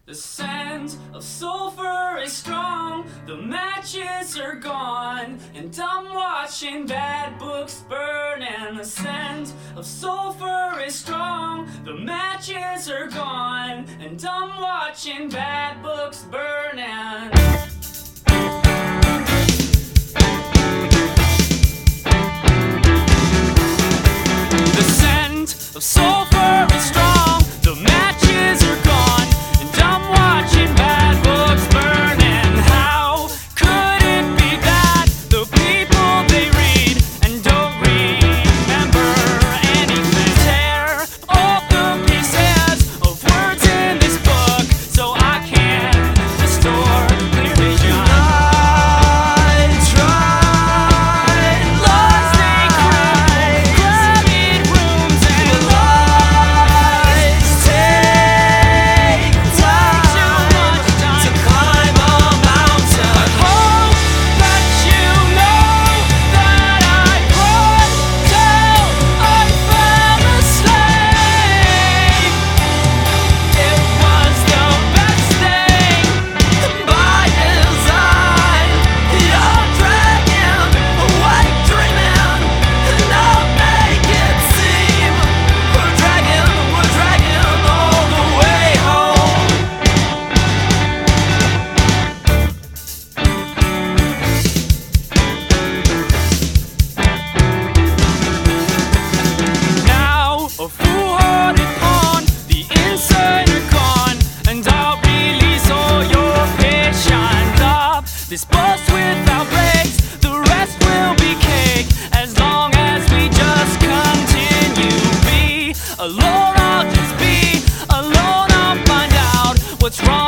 The scent of sulfur is strong, the matches are gone, and I'm watching bad books burn. And the scent of sulfur is strong, the matches are gone, and I'm watching bad books burning. The scent of sulfur is strong, the matches are gone, and I'm watching bad books burn. And how could it be that the people they read and don't remember anything? Tear off the pieces of words in this book so I can restore clear vision. I tried, lost they cried, crowded rooms and lies take too much time to climb a mountain. I hope that you know that I cried till I fell asleep. It was the best thing by design. You're dragging away, dreaming, and I'll make it seem we're dragging all the way home. Now a foolhardy pawn, the inside are gone, and I'll release all your patience. Up this bus without brakes, the rest will be cake, as long as we just continue. Be alone, I'll just be alone, I'll find out what's wrong.